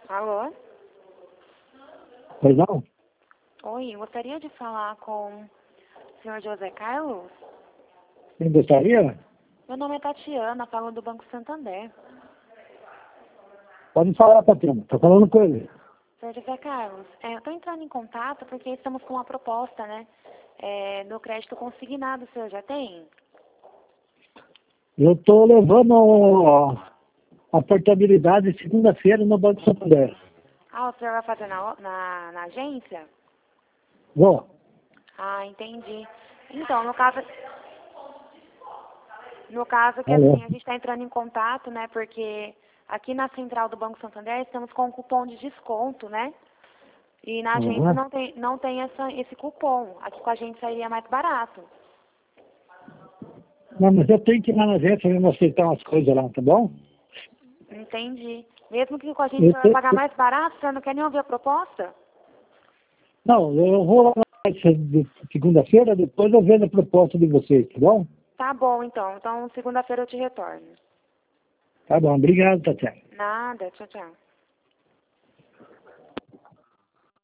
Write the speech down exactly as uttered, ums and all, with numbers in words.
Alô? Pois não? Oi, gostaria de falar com o senhor José Carlos? Quem gostaria? Meu nome é Tatiana, falo do Banco Santander. Pode falar, Tatiana. Estou falando com ele. senhor José Carlos, é, eu estou entrando em contato porque estamos com uma proposta, né? É, no crédito consignado, o senhor já tem? Eu estou levando a portabilidade segunda-feira no Banco Santander. Ah, o senhor vai fazer na, na, na agência? Vou. Ah, entendi. Então, no caso... No caso que Alô? assim, a gente está entrando em contato, né? Porque aqui na central do Banco Santander estamos com um cupom de desconto, né? E na agência Uhum. não tem, não tem essa, esse cupom. Aqui com a gente sairia mais barato. Não, mas eu tenho que ir lá na agência mesmo aceitar umas coisas lá, tá bom? Entendi. Mesmo que com a gente Eu você vai te- pagar mais barato, você não quer nem ouvir a proposta? Não, eu vou lá na de segunda-feira, depois eu vejo a proposta de vocês, tá bom? Tá bom, então. Então, segunda-feira eu te retorno. Tá bom, obrigado, Tatiana. Nada. Tchau, tchau.